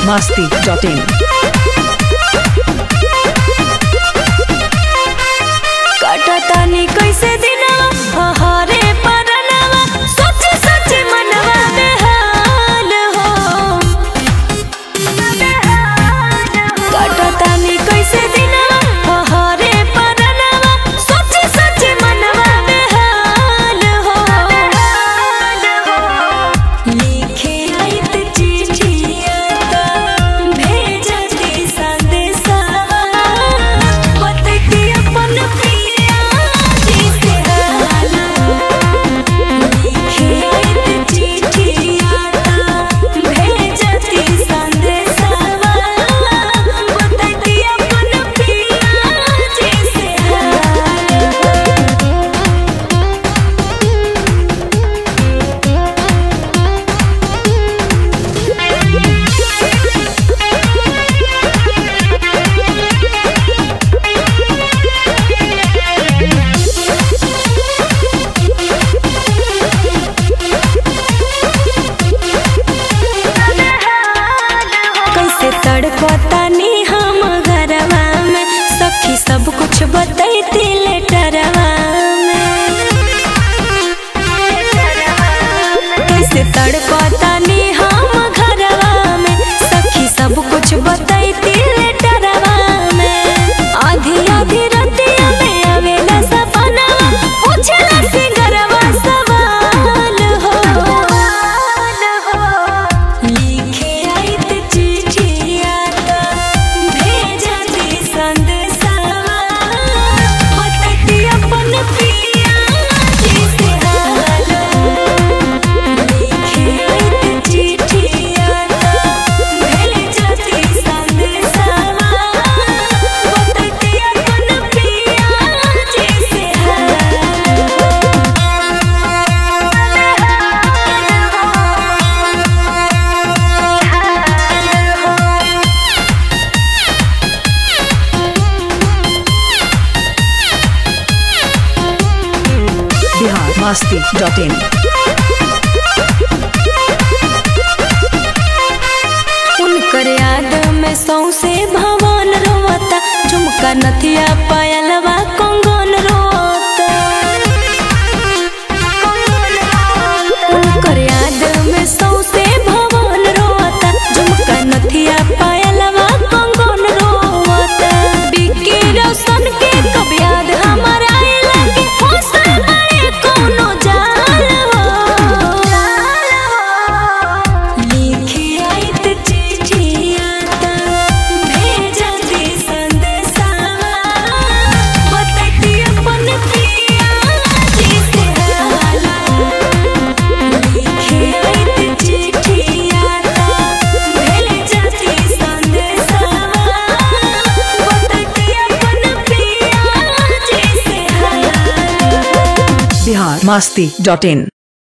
biharmasti.in काटतानी कैसे दिनवा हरे परनवा सोच सोच मनवा बेहाल हो काटतानी कैसे दिनवा हरे परनवा सोच सोच मनवा बेहाल हो लिखे आइत चिट्ठिया त भेजती संदेशा बतती अपन पिया जिसे हाल लिखे आइत चिट्ठिया त भेजती संदेशा बतती अपन पिया जिसे कैसे तड़पतानी हम घरवा में सखी सब कुछ बतैती लेटरवा में कैसे तड़पतानी हम घरवा में सखी सब कुछ बतैती लेटरवा में आधी आधी रतिया में आवेला सपनवा पूछला सिंगरवा सवाल हो लिखे आइत चिट्ठिया त भेजती संदेशवा बतती अपन पिया जिसे हाल लिखे आइत चिट्ठिया त भेजती संदेशवा बतती अपन पिया जिसे biharmasti.in उनकर याद में सौसे भवन रोता झुमका नथिया पायलवा कंगन रोता उनकर याद में सौसे भवन रोता झुमका नथिया पायलवा कंगन रोता बिक्की रोशन के कब याद हमारा आइला के फसल बड़े कोनो जाल हो लिखे आइत चिट्ठिया त भेजती संदेशवा बतती अपन पिया जिसे हाल लिखे आइत चिट्ठिया त भेजती संदेशवा बतती अपन पिया जिसे हाल biharmasti.in